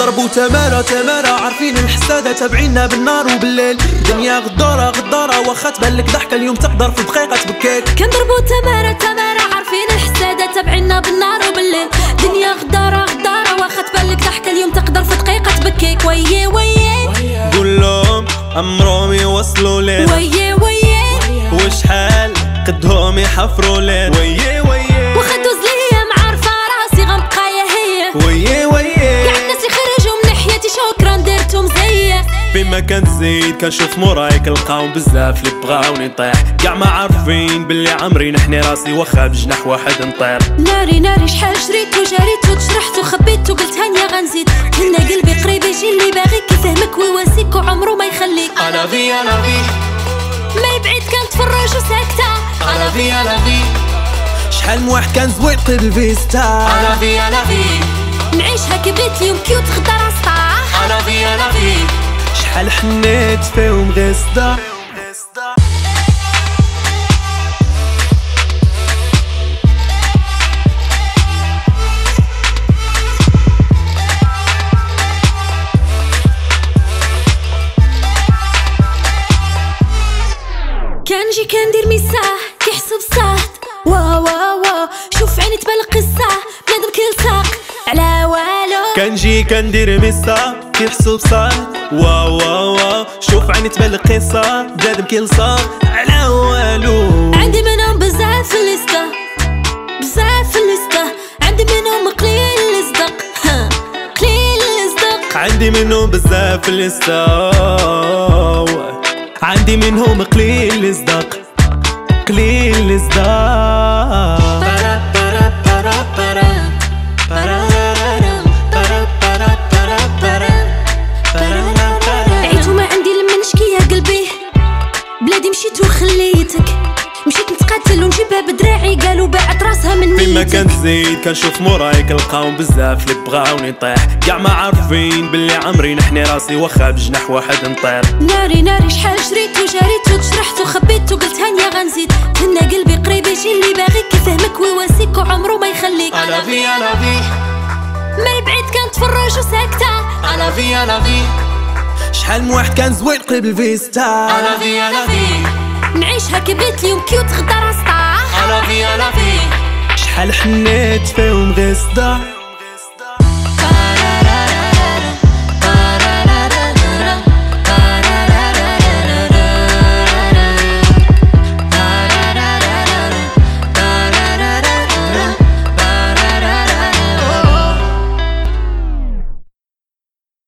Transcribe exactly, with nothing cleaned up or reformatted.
كنضربو تمارة تمارة عارفين الحسادة تابعينا بالنار وبالليل. دنيا غدارة غدارة واخا تبانلك ضحكة اليوم تقدر في دقيقة تبكيك. كنضربو تمارة تمارة عارفين الحسادة تابعينا بالنار وبالليل. دنيا غدارة غدارة واخا تبانلك ضحكة اليوم تقدر في دقيقة تبكيك. ويي ويي قولهم عمرهم يوصلوا لين ويي ويي وشحال قدهم يحفروا لين. ويي ويي واخا دوز ليا معارفة راسي غنبقى يا هي. ويي ويي كاع الناس يخرجوا من ناحيتي شكرا درتو مزية. فيما كنت زيد كنشوف موراي كنلقاهم بزاف اللي بغاوني نطيح. كاع ما عارفين باللي عمري نحني راسي واخا بجناح واحد نطير. ناري ناري شحال شريت وجريت وتجرحت وخبيت وقلت هانيا غنزيد. كنا قلبي قريب يجي اللي باغيك يفهمك ويواسيك وعمرو ما يخليك. انا في انا في ما يبعد كنتفرج وساكتة. انا في انا في شحال من واحد كان زوين قبل فيستا. انا في انا في نعيشها كبيت اليوم كيوت غدا راسطاح. انا في انا في شحال حنيت فيهم غير صداع. كنجي كندير ميساه كيحسب صاحت. وا وا وا شوف عيني تبان القصة بنادم كيلصق على والو. كنجي كندير ميسا كيحسب صاحت. وا وا وا شوف عيني تبان القصة بنادم كيلصق على والو. عندي منهم بزاف في الليسته بزاف في الليسته. عندي منهم قليل اللي صدق ها قليل اللي صدق. عندي منهم بزاف في الليستا. عندي منهم قليل اللي صدق قليل اللي صدق. عيت وما عندي لما نشكي يا قلبي. بلادي مشيت وخليتك مشيت نتقاتل ونجيبها بدراعي قالوا باعت راسها من فيما نيتك. كنت زيد كنشوف موراي كنلقاهم بزاف اللي بغاوني نطيح. كاع ما عارفين باللي عمري نحني راسي واخا بجناح واحد نطير. ناري ناري شحال شريت وجريت وتجرحت وخبيت وقلت هانيا غنزيد. كنا قلبي قريب يجي اللي باغيك يفهمك ويواسيك وعمرو ما يخليك. انا في انا في ما البعيد كنتفرج وساكتة. انا في انا في شحال من واحد كان زوين قبل فيستا. انا في انا في نعيشها كبيت اليوم كيوت غدا راسطاح. انا في انا في شحال حنيت فيهم غير صداع.